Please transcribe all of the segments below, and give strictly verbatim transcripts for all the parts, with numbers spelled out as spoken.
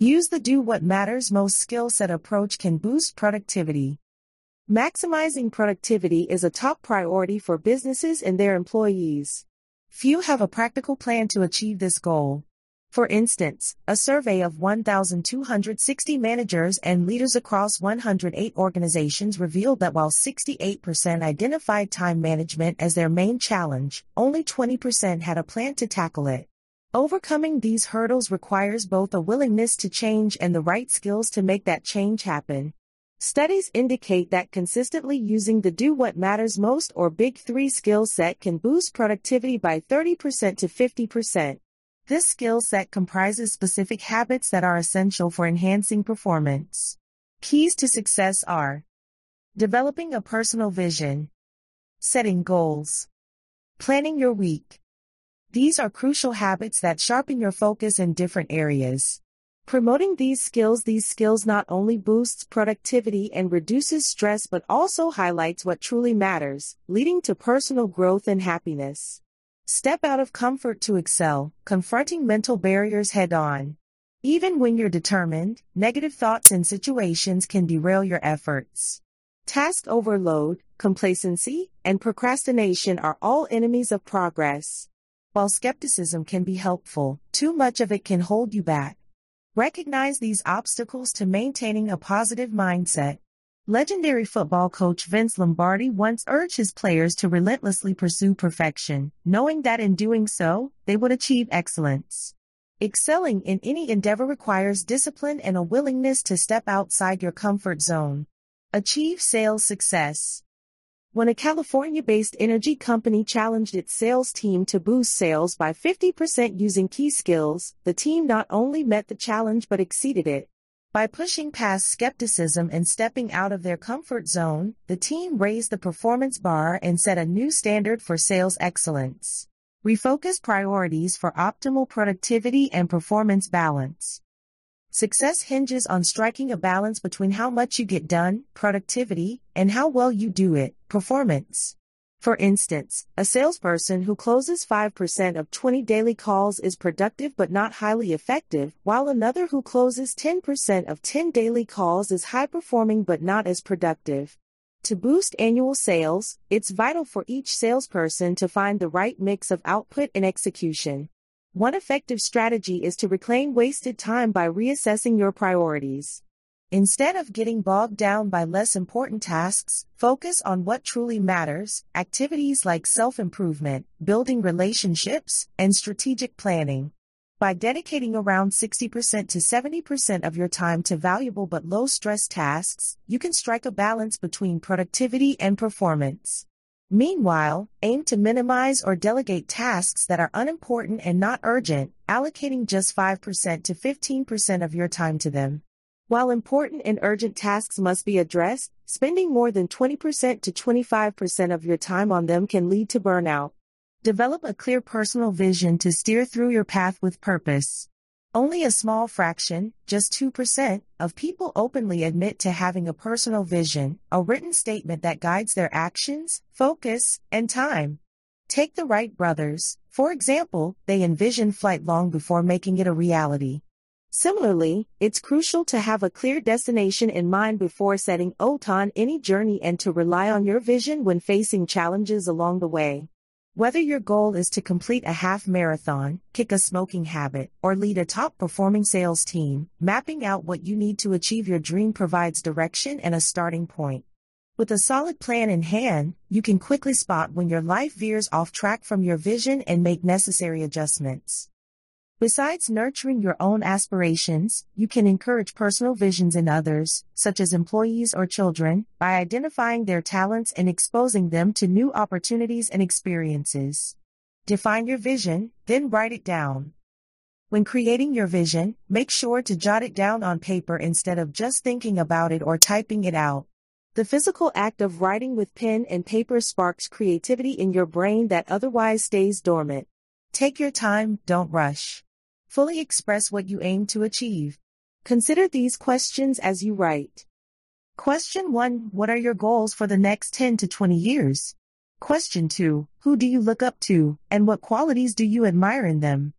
Use the do what matters most skill set approach can boost productivity. Maximizing productivity is a top priority for businesses and their employees. Few have a practical plan to achieve this goal. For instance, a survey of one thousand two hundred sixty managers and leaders across one hundred eight organizations revealed that while sixty-eight percent identified time management as their main challenge, only twenty percent had a plan to tackle it. Overcoming these hurdles requires both a willingness to change and the right skills to make that change happen. Studies indicate that consistently using the do what matters most or big three skill set can boost productivity by thirty percent to fifty percent. This skill set comprises specific habits that are essential for enhancing performance. Keys to success are developing a personal vision, setting goals, planning your week. These are crucial habits that sharpen your focus in different areas. Promoting these skills These skills not only boosts productivity and reduces stress but also highlights what truly matters, leading to personal growth and happiness. Step out of comfort to excel, confronting mental barriers head-on. Even when you're determined, negative thoughts and situations can derail your efforts. Task overload, complacency, and procrastination are all enemies of progress. While skepticism can be helpful, too much of it can hold you back. Recognize these obstacles to maintaining a positive mindset. Legendary football coach Vince Lombardi once urged his players to relentlessly pursue perfection, knowing that in doing so, they would achieve excellence. Excelling in any endeavor requires discipline and a willingness to step outside your comfort zone. Achieve sales success. When a California-based energy company challenged its sales team to boost sales by fifty percent using key skills, the team not only met the challenge but exceeded it. By pushing past skepticism and stepping out of their comfort zone, the team raised the performance bar and set a new standard for sales excellence. Refocus priorities for optimal productivity and performance balance. Success hinges on striking a balance between how much you get done, productivity, and how well you do it, performance. For instance, a salesperson who closes five percent of twenty daily calls is productive but not highly effective, while another who closes ten percent of ten daily calls is high-performing but not as productive. To boost annual sales, it's vital for each salesperson to find the right mix of output and execution. One effective strategy is to reclaim wasted time by reassessing your priorities. Instead of getting bogged down by less important tasks, focus on what truly matters, activities like self-improvement, building relationships, and strategic planning. By dedicating around sixty percent to seventy percent of your time to valuable but low-stress tasks, you can strike a balance between productivity and performance. Meanwhile, aim to minimize or delegate tasks that are unimportant and not urgent, allocating just five percent to fifteen percent of your time to them. While important and urgent tasks must be addressed, spending more than twenty percent to twenty-five percent of your time on them can lead to burnout. Develop a clear personal vision to steer through your path with purpose. Only a small fraction, just two percent, of people openly admit to having a personal vision, a written statement that guides their actions, focus, and time. Take the Wright brothers, for example, they envisioned flight long before making it a reality. Similarly, it's crucial to have a clear destination in mind before setting out on any journey and to rely on your vision when facing challenges along the way. Whether your goal is to complete a half marathon, kick a smoking habit, or lead a top-performing sales team, mapping out what you need to achieve your dream provides direction and a starting point. With a solid plan in hand, you can quickly spot when your life veers off track from your vision and make necessary adjustments. Besides nurturing your own aspirations, you can encourage personal visions in others, such as employees or children, by identifying their talents and exposing them to new opportunities and experiences. Define your vision, then write it down. When creating your vision, make sure to jot it down on paper instead of just thinking about it or typing it out. The physical act of writing with pen and paper sparks creativity in your brain that otherwise stays dormant. Take your time, don't rush. Fully express what you aim to achieve. Consider these questions as you write. Question one. What are your goals for the next ten to twenty years? Question two. Who do you look up to, and what qualities do you admire in them?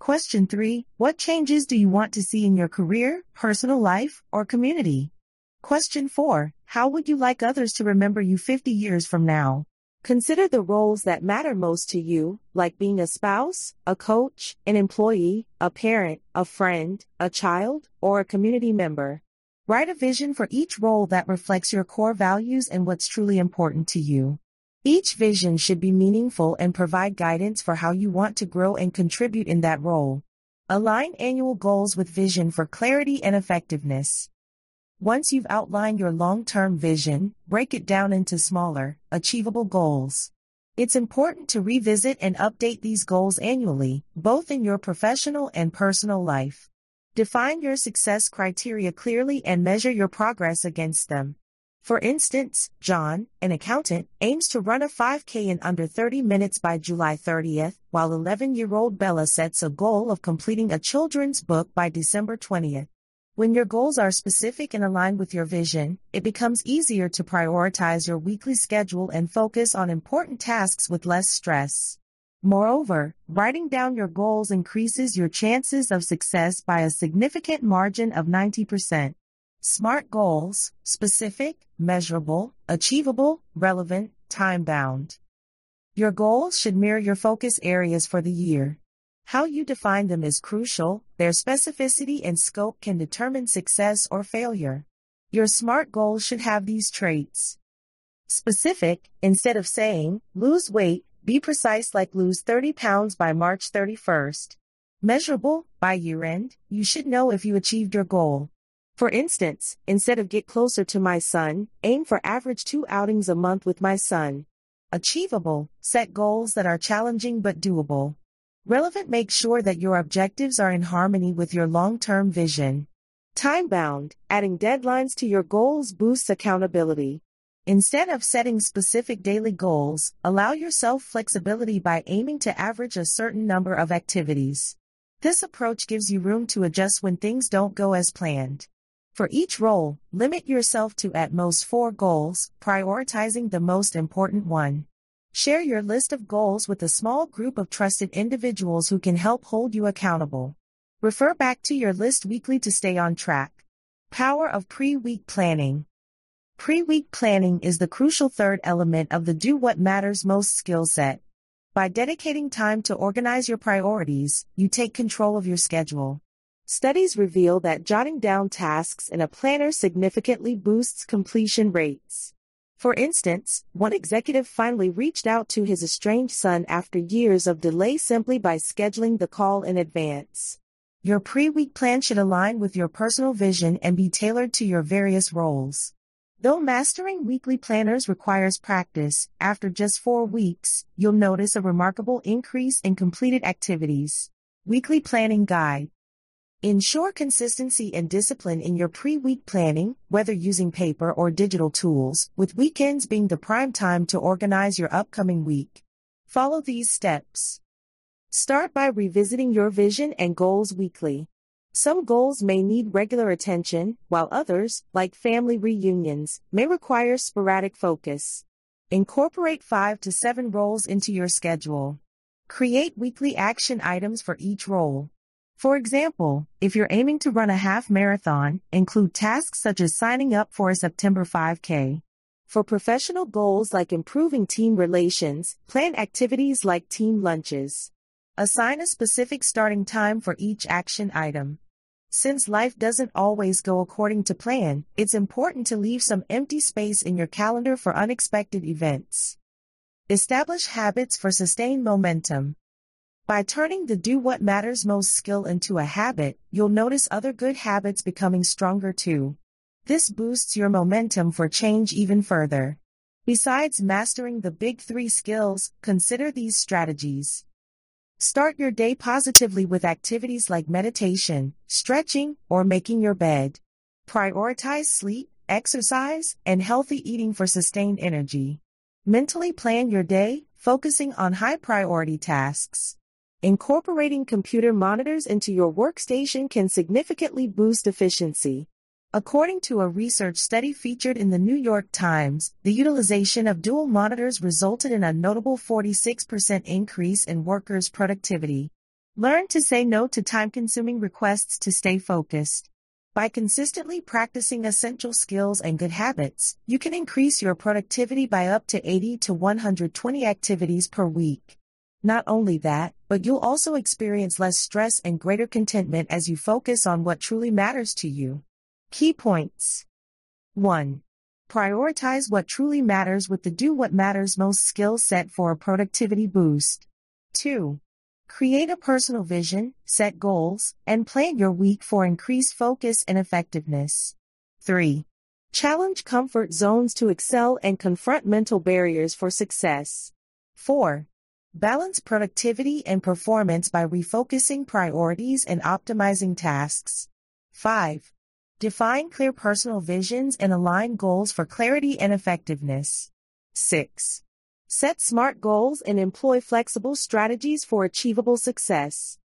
Question three. What changes do you want to see in your career, personal life, or community? Question four. How would you like others to remember you fifty years from now? Consider the roles that matter most to you, like being a spouse, a coach, an employee, a parent, a friend, a child, or a community member. Write a vision for each role that reflects your core values and what's truly important to you. Each vision should be meaningful and provide guidance for how you want to grow and contribute in that role. Align annual goals with vision for clarity and effectiveness. Once you've outlined your long-term vision, break it down into smaller, achievable goals. It's important to revisit and update these goals annually, both in your professional and personal life. Define your success criteria clearly and measure your progress against them. For instance, John, an accountant, aims to run a five K in under thirty minutes by July thirtieth, while eleven-year-old Bella sets a goal of completing a children's book by December twentieth. When your goals are specific and aligned with your vision, it becomes easier to prioritize your weekly schedule and focus on important tasks with less stress. Moreover, writing down your goals increases your chances of success by a significant margin of ninety percent. SMART goals: specific, measurable, achievable, relevant, time-bound. Your goals should mirror your focus areas for the year. How you define them is crucial. Their specificity and scope can determine success or failure. Your SMART goals should have these traits. Specific: instead of saying, lose weight, be precise, like lose thirty pounds by March thirty-first. Measurable: by year-end, you should know if you achieved your goal. For instance, instead of get closer to my son, aim for average two outings a month with my son. Achievable: set goals that are challenging but doable. Relevant: make sure that your objectives are in harmony with your long-term vision. Time-bound: adding deadlines to your goals boosts accountability. Instead of setting specific daily goals, allow yourself flexibility by aiming to average a certain number of activities. This approach gives you room to adjust when things don't go as planned. For each role, limit yourself to at most four goals, prioritizing the most important one. Share your list of goals with a small group of trusted individuals who can help hold you accountable. Refer back to your list weekly to stay on track. Power of pre-week planning. Pre-week planning is the crucial third element of the Do What Matters Most skill set. By dedicating time to organize your priorities, you take control of your schedule. Studies reveal that jotting down tasks in a planner significantly boosts completion rates. For instance, one executive finally reached out to his estranged son after years of delay simply by scheduling the call in advance. Your pre-week plan should align with your personal vision and be tailored to your various roles. Though mastering weekly planners requires practice, after just four weeks, you'll notice a remarkable increase in completed activities. Weekly Planning Guide. Ensure consistency and discipline in your pre-week planning, whether using paper or digital tools, with weekends being the prime time to organize your upcoming week. Follow these steps. Start by revisiting your vision and goals weekly. Some goals may need regular attention, while others, like family reunions, may require sporadic focus. Incorporate five to seven roles into your schedule. Create weekly action items for each role. For example, if you're aiming to run a half marathon, include tasks such as signing up for a September five K. For professional goals like improving team relations, plan activities like team lunches. Assign a specific starting time for each action item. Since life doesn't always go according to plan, it's important to leave some empty space in your calendar for unexpected events. Establish habits for sustained momentum. By turning the Do What Matters Most skill into a habit, you'll notice other good habits becoming stronger too. This boosts your momentum for change even further. Besides mastering the big three skills, consider these strategies. Start your day positively with activities like meditation, stretching, or making your bed. Prioritize sleep, exercise, and healthy eating for sustained energy. Mentally plan your day, focusing on high-priority tasks. Incorporating computer monitors into your workstation can significantly boost efficiency. According to a research study featured in the New York Times, the utilization of dual monitors resulted in a notable forty-six percent increase in workers' productivity. Learn to say no to time-consuming requests to stay focused. By consistently practicing essential skills and good habits, you can increase your productivity by up to eighty to one hundred twenty activities per week. Not only that, but you'll also experience less stress and greater contentment as you focus on what truly matters to you. Key points. one. Prioritize what truly matters with the Do What Matters Most skill set for a productivity boost. two. Create a personal vision, set goals, and plan your week for increased focus and effectiveness. three. Challenge comfort zones to excel and confront mental barriers for success. four. Balance productivity and performance by refocusing priorities and optimizing tasks. five. Define clear personal visions and align goals for clarity and effectiveness. six. Set SMART goals and employ flexible strategies for achievable success.